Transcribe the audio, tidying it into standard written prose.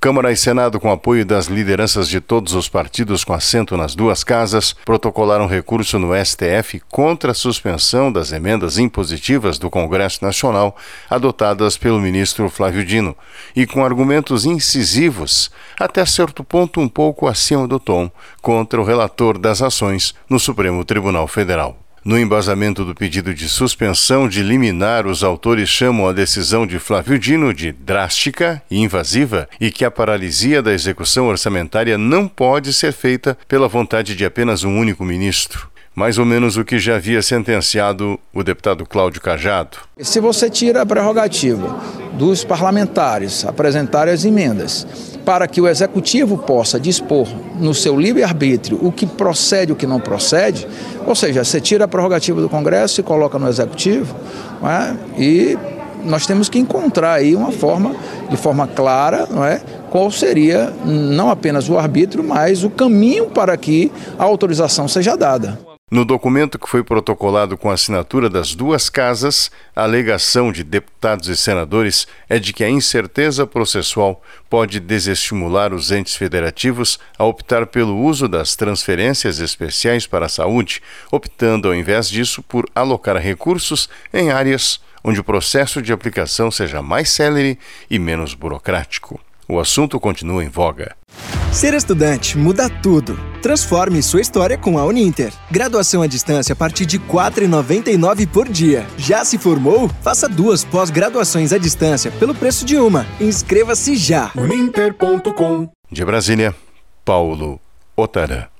Câmara e Senado, com apoio das lideranças de todos os partidos com assento nas duas casas, protocolaram recurso no STF contra a suspensão das emendas impositivas do Congresso Nacional adotadas pelo ministro Flávio Dino e com argumentos incisivos, até certo ponto um pouco acima do tom, contra o relator das ações no Supremo Tribunal Federal. No embasamento do pedido de suspensão de liminar, os autores chamam a decisão de Flávio Dino de drástica e invasiva e que a paralisia da execução orçamentária não pode ser feita pela vontade de apenas um único ministro. Mais ou menos o que já havia sentenciado o deputado Cláudio Cajado. Se você tira a prerrogativa dos parlamentares apresentarem as emendas para que o executivo possa dispor no seu livre-arbítrio o que procede e o que não procede, ou seja, você tira a prerrogativa do Congresso e coloca no executivo, não é? E nós temos que encontrar aí uma forma, de forma clara, não é? Qual seria não apenas o arbítrio, mas o caminho para que a autorização seja dada. No documento que foi protocolado com a assinatura das duas casas, a alegação de deputados e senadores é de que a incerteza processual pode desestimular os entes federativos a optar pelo uso das transferências especiais para a saúde, optando, ao invés disso, por alocar recursos em áreas onde o processo de aplicação seja mais célere e menos burocrático. O assunto continua em voga. Ser estudante muda tudo. Transforme sua história com a Uninter. Graduação à distância a partir de R$ 4,99 por dia. Já se formou? Faça 2 pós-graduações à distância pelo preço de uma. Inscreva-se já. Uninter.com. De Brasília, Paulo Otarã.